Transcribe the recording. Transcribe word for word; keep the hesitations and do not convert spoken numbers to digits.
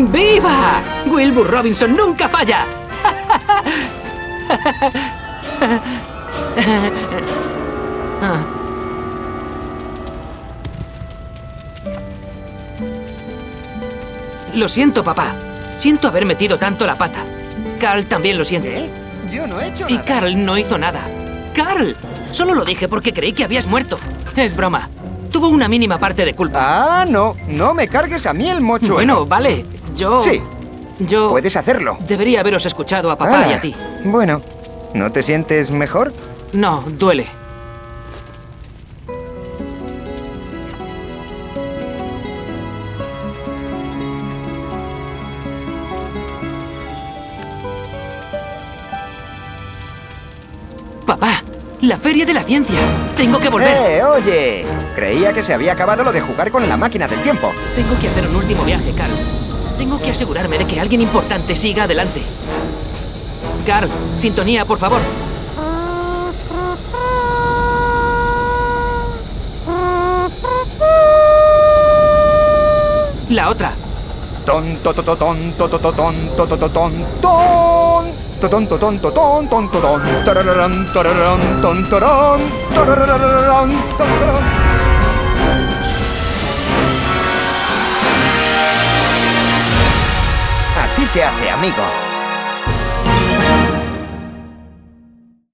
¡Viva! Wilbur Robinson nunca falla. Lo siento, papá. Siento haber metido tanto la pata. Carl también lo siente. ¿Qué? Yo no he hecho Y nada. Carl no hizo nada. ¡Carl! Solo lo dije porque creí que habías muerto. Es broma. Tuvo una mínima parte de culpa. Ah, no. No me cargues a mí el mochuelo. Bueno, vale. Yo... Sí. Yo... Puedes hacerlo. Debería haberos escuchado a papá Ah, y a ti. Bueno, ¿no te sientes mejor? No, duele. Papá, la feria de la ciencia. Tengo que volver. ¡Eh, oye! Creía que se había acabado lo de jugar con la máquina del tiempo. Tengo que hacer un último viaje, Carl. Tengo que asegurarme de que alguien importante siga adelante. Carl, sintonía, por favor. La otra. Ton, to, to, to, ton, to, to, to, ton, to, to, to, ton, ton. Totón, totón, totón, ton, totón. Tarararán, tararán, ton, tarán. Tarararán, tararán. Así se hace, amigo.